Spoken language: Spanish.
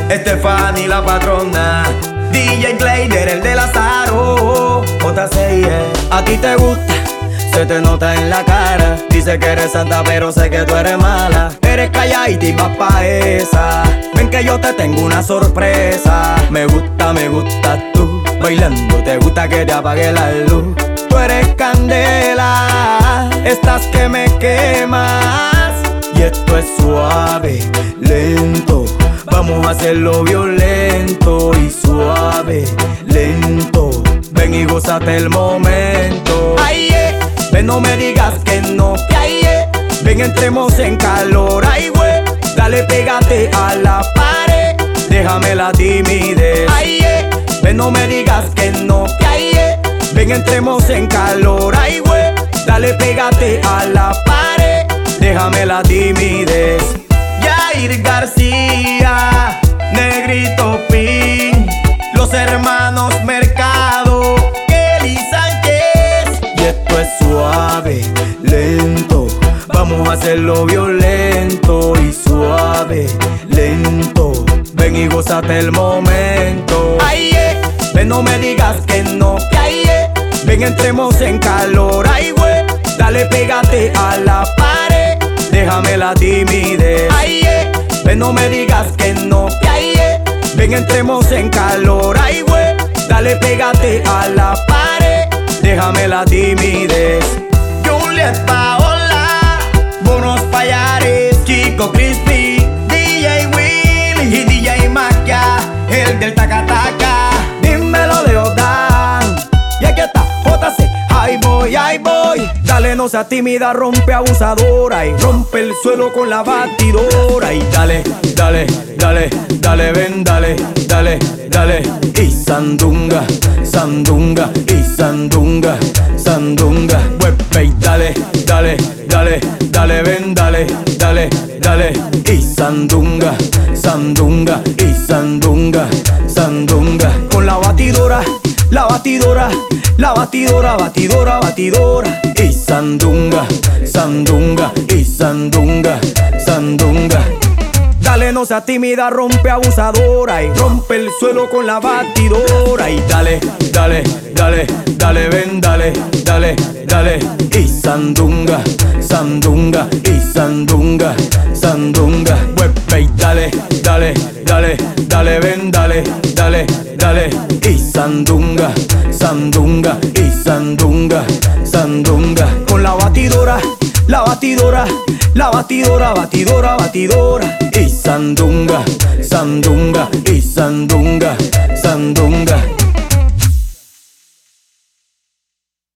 Estefany la patrona, DJ Glader, el de Lazaro, JCIE. A ti te gusta, se te nota en la cara. Dice que eres santa pero sé que tú eres mala. Eres calladita y vas pa' esa. Ven que yo te tengo una sorpresa. Me gusta tú bailando, te gusta que te apague la luz. Tú eres candela, estás que me quemas. Y esto es suave, lento. Vamos a hacerlo violento y suave, lento. Ven y gózate el momento. Ay, ven, no me digas que no, que ay, ven, entremos en calor. Ay, güey, dale, pégate a la pared. Déjame la timidez. Ay, ven, no me digas que no, que ay, ven, entremos en calor. Ay, güey, dale, pégate a la pared. Déjame la timidez. Yair García, Negrito Pin, los hermanos Mercado, Kelly Sánchez. Y esto es suave, lento. Vamos a hacerlo violento y suave, lento. Ven y gózate el momento. Ay, ven, no me digas que no, que ay, ven, entremos en calor. Ay, güey, dale, pégate a la pared. Déjame la timidez. Ay, ven, no me digas que no, que ay, ven, entremos en calor. Ay, güey, dale, pégate a la pared. Déjame la timidez. Juliet Paola, Bonos Payares, Chico Crispy, DJ Will y DJ Maquia, el del Tacataca. Dímelo, Leodan. Y aquí está JC, ahí voy, ahí voy. Dale, no seas tímida, rompe abusadora y rompe el suelo con la batidora. Y dale, dale, dale, dale, ven, dale, dale, dale. Y sandunga, sandunga, y sandunga, sandunga. Huepe y dale, dale, dale, dale, ven, dale, dale, dale. Y sandunga, sandunga, y sandunga, sandunga. Con la batidora, la batidora, la batidora, batidora, batidora. Y sandunga, sandunga, y sandunga, sandunga. Dale, no seas tímida, rompe abusadora y rompe el suelo con la batidora. Y dale, dale, dale, dale, ven, dale, dale, dale. Y sandunga, sandunga, y sandunga, sandunga. Huepe y dale, dale, dale, dale, ven, dale, dale, dale. Y sandunga, sandunga, y sandunga, sandunga. Con la batidora, la batidora, la batidora, batidora, batidora. Y sandunga, sandunga, y sandunga, sandunga.